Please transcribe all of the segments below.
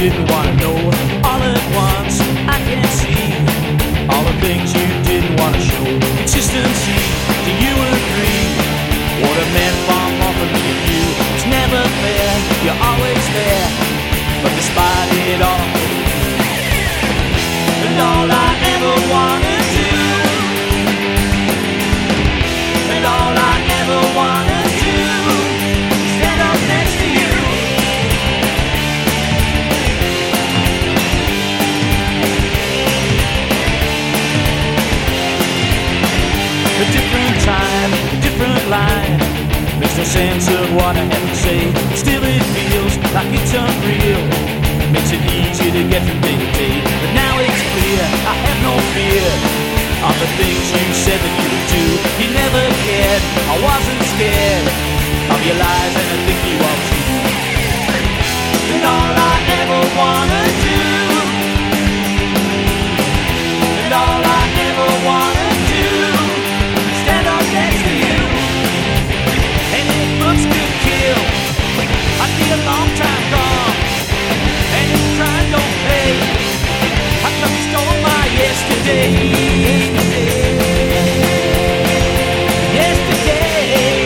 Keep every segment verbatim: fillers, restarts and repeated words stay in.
didn't want to know. All at once, I can see all the things you didn't want to show. Consistency, do you agree? What a man from off of me and you. It's never fair, you're always there, but despite it all, I'm holding you. And all I ever wanna do, and all I ever wanna do, is stand up next to you. A different time, a different line. Makes no sense of what I have to say. Still it feels like it's unreal. Makes it easy to get from day to day. But now it's clear, I have no fear of the things you said that you would do. You never cared, I wasn't scared of your lies, and I think you are too. And all I ever wanna do, and all I ever wanna do, stand up next to you. And if looks could kill, I'd be a long time gone. And if crime don't pay, how come you stole my yesterday? Yesterday.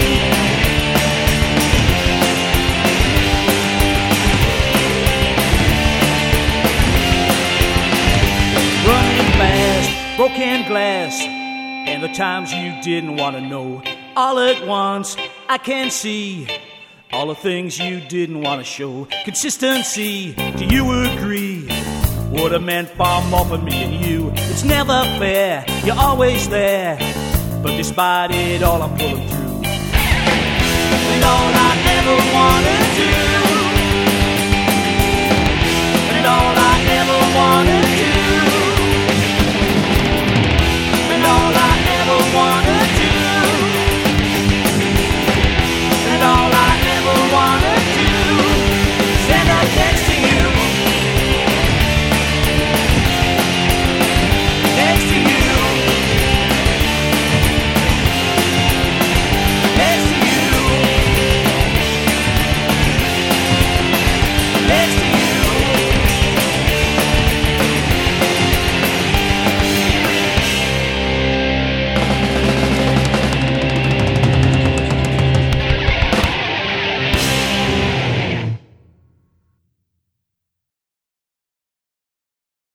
Running fast, broken glass, and the times you didn't want to know. All at once, I can see all the things you didn't want to show. Consistency, do you agree? What a man far more for me and you. It's never fair, you're always there, but despite it all, I'm pulling through. And all I ever wanna do,